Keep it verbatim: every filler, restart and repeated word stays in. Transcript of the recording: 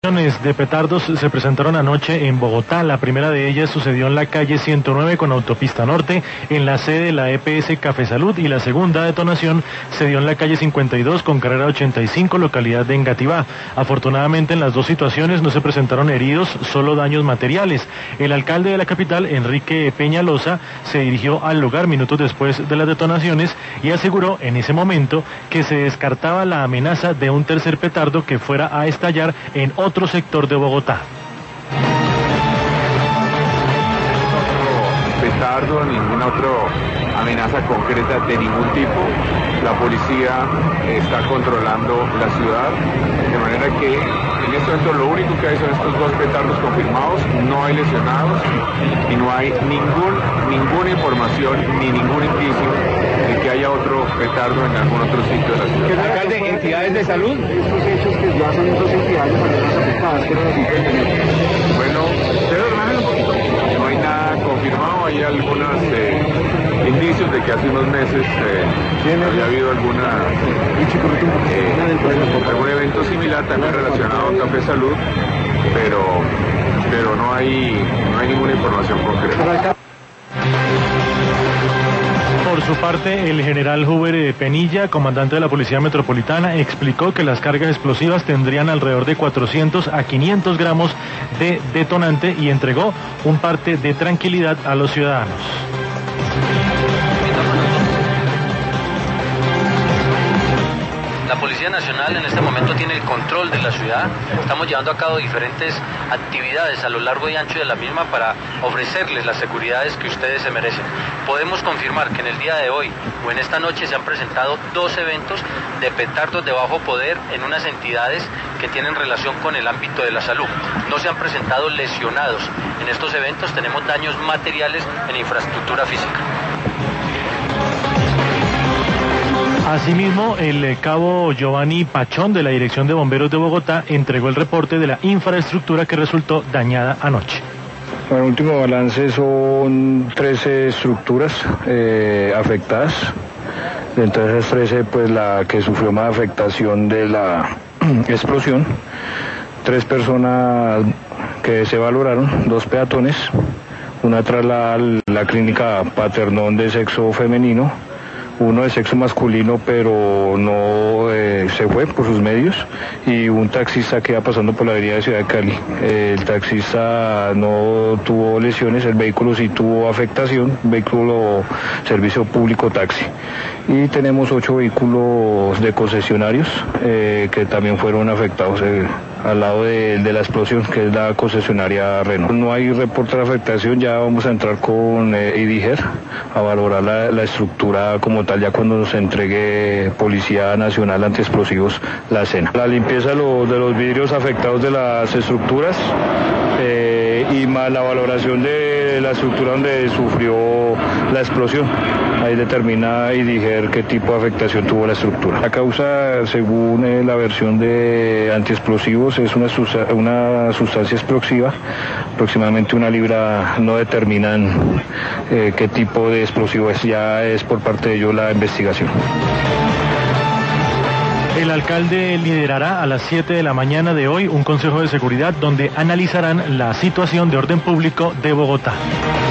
De petardos se presentaron anoche en Bogotá. La primera de ellas sucedió en la calle ciento nueve con autopista norte, en la sede de la E P S Café Salud, y la segunda detonación se dio en la calle cincuenta y dos con carrera ochenta y cinco, localidad de Engativá. Afortunadamente en las dos situaciones no se presentaron heridos, solo daños materiales. El alcalde de la capital, Enrique Peñalosa, se dirigió al lugar minutos después de las detonaciones y aseguró en ese momento que se descartaba la amenaza de un tercer petardo que fuera a estallar en otro otro sector de Bogotá. Petardo, ninguna otra amenaza concreta de ningún tipo. La policía está controlando la ciudad, de manera que en este momento lo único que hay son estos dos petardos confirmados, no hay lesionados y no hay ningún, ninguna información ni ningún indicio de que haya otro petardo en algún otro sitio de la ciudad. ¿Alcalde, entidades de salud? Estos hechos que ya son dos entidades afectadas, ¿qué nos dicen de ellos? Bueno, ustedes relajen un poquito. No hay nada confirmado, hay algunos eh, indicios de que hace unos meses eh, había habido alguna, eh, algún evento similar también relacionado a Café Salud, pero, pero no hay, no hay ninguna información concreta. Por su parte, el general Huber Penilla, comandante de la Policía Metropolitana, explicó que las cargas explosivas tendrían alrededor de cuatrocientos a quinientos gramos de detonante y entregó un parte de tranquilidad a los ciudadanos. La Policía Nacional en este momento tiene el control de la ciudad. Estamos llevando a cabo diferentes actividades a lo largo y ancho de la misma para ofrecerles las seguridades que ustedes se merecen. Podemos confirmar que en el día de hoy o en esta noche se han presentado dos eventos de petardos de bajo poder en unas entidades que tienen relación con el ámbito de la salud. No se han presentado lesionados. En estos eventos tenemos daños materiales en infraestructura física. Asimismo, el cabo Giovanni Pachón de la Dirección de Bomberos de Bogotá entregó el reporte de la infraestructura que resultó dañada anoche. El último balance son trece estructuras eh, afectadas. Dentro de esas trece, pues la que sufrió más afectación de la explosión. Tres personas que se valoraron, dos peatones, una trasladada a la clínica Paternón de sexo femenino, uno de sexo masculino pero no eh, se fue por sus medios, y un taxista que iba pasando por la avenida de Ciudad de Cali. Eh, el taxista no tuvo lesiones, el vehículo sí tuvo afectación, vehículo servicio público taxi. Y tenemos ocho vehículos de concesionarios eh, que también fueron afectados eh, al lado de, de la explosión, que es la concesionaria Renault. No hay reporte de afectación, ya vamos a entrar con eh, IDIGER a valorar la, la estructura como tal, ya cuando nos entregue Policía Nacional Antiexplosivos la escena. La limpieza de los, de los vidrios afectados de las estructuras eh, y más la valoración de la estructura donde sufrió la explosión. Ahí determina IDIGER qué tipo de afectación tuvo la estructura. La causa, según eh, la versión de antiexplosivos, es una, susta- una sustancia explosiva, aproximadamente una libra. No determinan eh, qué tipo de explosivo es, ya es por parte de ellos la investigación. El alcalde liderará a las siete de la mañana de hoy un consejo de seguridad donde analizarán la situación de orden público de Bogotá.